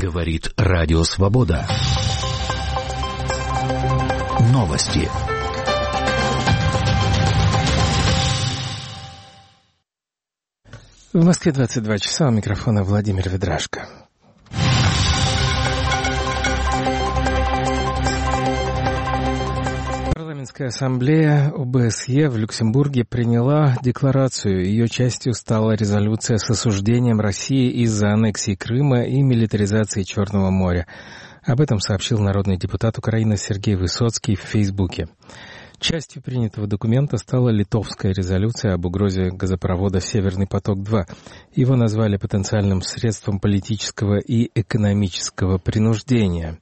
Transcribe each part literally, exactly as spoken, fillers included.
Говорит Радио Свобода. Новости. В Москве двадцать два часа, у микрофона Владимир Ведрашко. Парламентская ассамблея о бэ эс е в Люксембурге приняла декларацию. Ее частью стала резолюция с осуждением России из-за аннексии Крыма и милитаризации Черного моря. Об этом сообщил народный депутат Украины Сергей Высоцкий в Фейсбуке. Частью принятого документа стала литовская резолюция об угрозе газопровода «Северный поток-два». Его назвали потенциальным средством политического и экономического принуждения.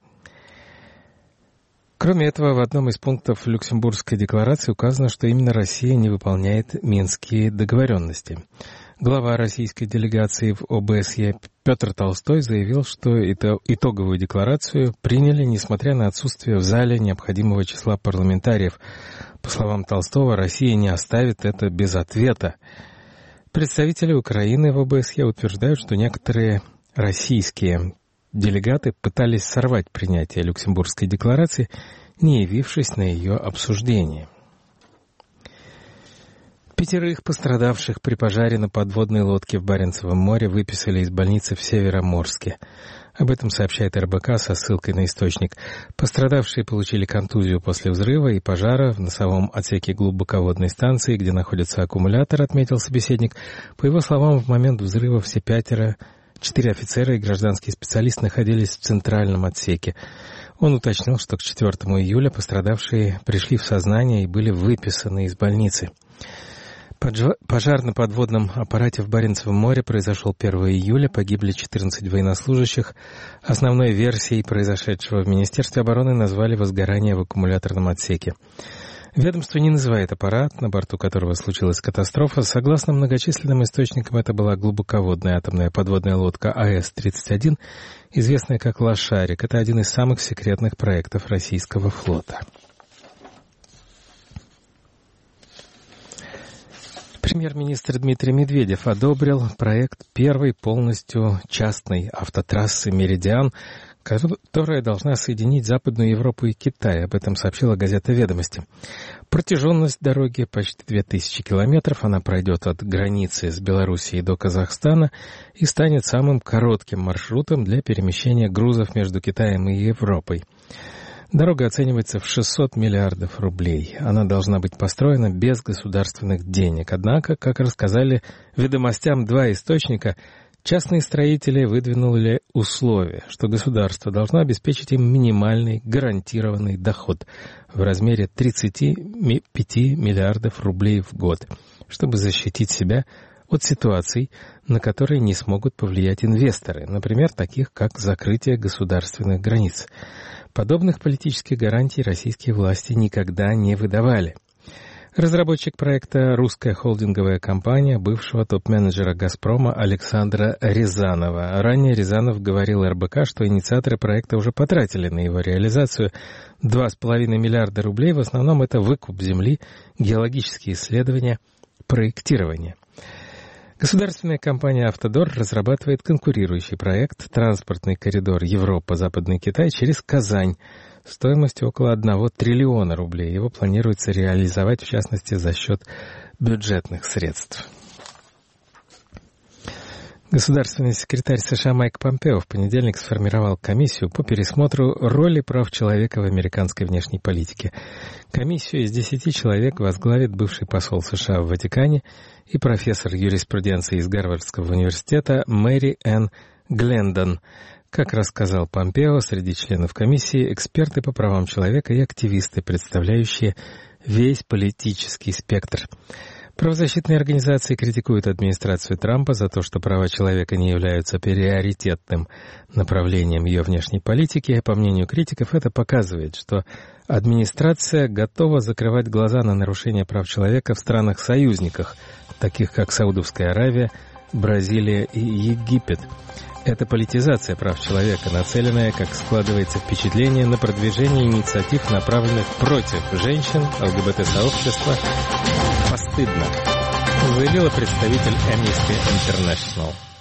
Кроме этого, в одном из пунктов Люксембургской декларации указано, что именно Россия не выполняет Минские договоренности. Глава российской делегации в о бэ эс е Петр Толстой заявил, что итоговую декларацию приняли, несмотря на отсутствие в зале необходимого числа парламентариев. По словам Толстого, Россия не оставит это без ответа. Представители Украины в о бэ эс е утверждают, что некоторые российские делегаты пытались сорвать принятие Люксембургской декларации, не явившись на ее обсуждение. Пятерых пострадавших при пожаре на подводной лодке в Баренцевом море выписали из больницы в Североморске. Об этом сообщает эр бэ ка со ссылкой на источник. Пострадавшие получили контузию после взрыва и пожара в носовом отсеке глубоководной станции, где находится аккумулятор, отметил собеседник. По его словам, в момент взрыва все пятеро, четыре офицера и гражданский специалист находились в центральном отсеке. Он уточнил, что к четвёртому июля пострадавшие пришли в сознание и были выписаны из больницы. Пожар на подводном аппарате в Баренцевом море произошел первого июля, погибли четырнадцать военнослужащих. Основной версией произошедшего в Министерстве обороны назвали возгорание в аккумуляторном отсеке. Ведомство не называет аппарат, на борту которого случилась катастрофа. Согласно многочисленным источникам, это была глубоководная атомная подводная лодка а эс тридцать один, известная как «Лошарик». Это один из самых секретных проектов российского флота. Премьер-министр Дмитрий Медведев одобрил проект первой полностью частной автотрассы «Меридиан», которая должна соединить Западную Европу и Китай. Об этом сообщила газета «Ведомости». Протяженность дороги почти две тысячи километров. Она пройдет от границы с Белоруссией до Казахстана и станет самым коротким маршрутом для перемещения грузов между Китаем и Европой. Дорога оценивается в шестьсот миллиардов рублей. Она должна быть построена без государственных денег. Однако, как рассказали «Ведомостям» два источника, частные строители выдвинули условие, что государство должно обеспечить им минимальный гарантированный доход в размере тридцать пять миллиардов рублей в год, чтобы защитить себя от ситуаций, на которые не смогут повлиять инвесторы, например, таких как закрытие государственных границ. Подобных политических гарантий российские власти никогда не выдавали. Разработчик проекта — русская холдинговая компания бывшего топ-менеджера «Газпрома» Александра Рязанова. Ранее Рязанов говорил эр бэ ка, что инициаторы проекта уже потратили на его реализацию два с половиной миллиарда рублей. В основном это выкуп земли, геологические исследования, проектирование. Государственная компания «Автодор» разрабатывает конкурирующий проект «Транспортный коридор Европа-Западный Китай» через Казань стоимостью около одного триллиона рублей. Его планируется реализовать, в частности, за счет бюджетных средств. Государственный секретарь США Майк Помпео в понедельник сформировал комиссию по пересмотру роли прав человека в американской внешней политике. Комиссию из десяти человек возглавит бывший посол США в Ватикане и профессор юриспруденции из Гарвардского университета Мэри Энн Глендон. Как рассказал Помпео, среди членов комиссии эксперты по правам человека и активисты, представляющие весь политический спектр. Правозащитные организации критикуют администрацию Трампа за то, что права человека не являются приоритетным направлением ее внешней политики. По мнению критиков, это показывает, что администрация готова закрывать глаза на нарушения прав человека в странах-союзниках, таких как Саудовская Аравия, Бразилия и Египет. Это политизация прав человека, нацеленная, как складывается впечатление, на продвижение инициатив, направленных против женщин, эл гэ бэ тэ-сообщества. Постыдно, заявила представитель Amnesty International.